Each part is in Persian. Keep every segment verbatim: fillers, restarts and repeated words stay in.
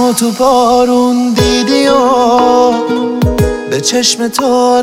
منو تو بارون دیدی و به چشم تو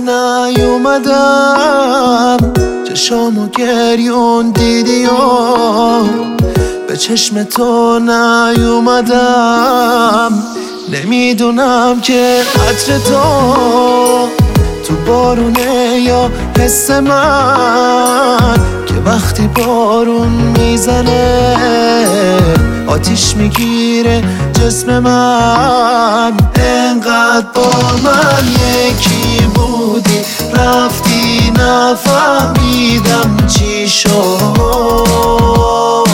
نیومدم، چشامو گریون دیدی و به چشم تو نیومدم. نمیدونم که عطر تو تو بارونه یا حس من، که وقتی بارون میزنه آتیش میگیره جسم من. انقدر با من یکی بودی رفتی نفهمیدم چی شد،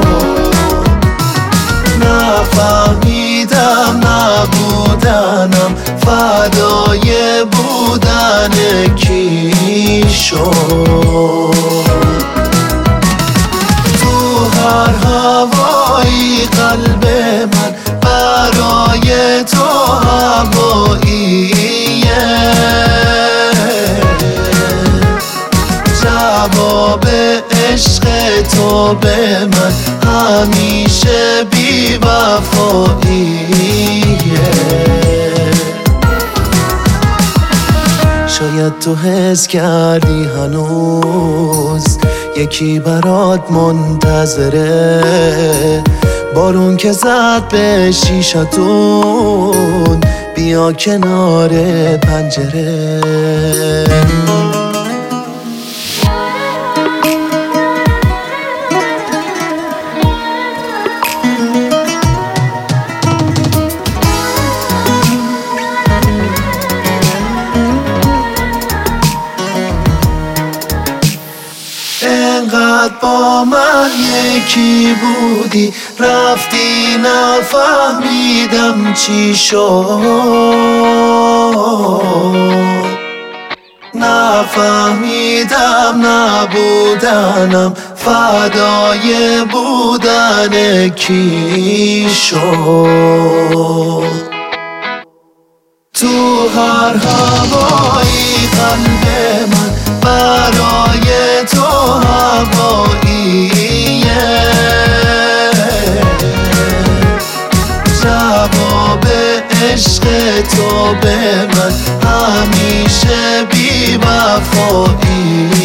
نفهمیدم نبودنم فدای بودن کی شد. تو هر هوایی قلب من برای تو هواییه، جواب عشق تو به من همیشه بی وفاییه. شاید تو حس کردی هنوز یکی برات منتظره، بارون که زد به شیشتون بیا کنار پنجره. انقدر با من یکی بودی رفتی نفهمیدم چی شد، نفهمیدم نبودنم فدای بودن کی شد. تو هر هوایی قلب من برای تو هواییه، جواب عشق تو به من همیشه بی وفاییه.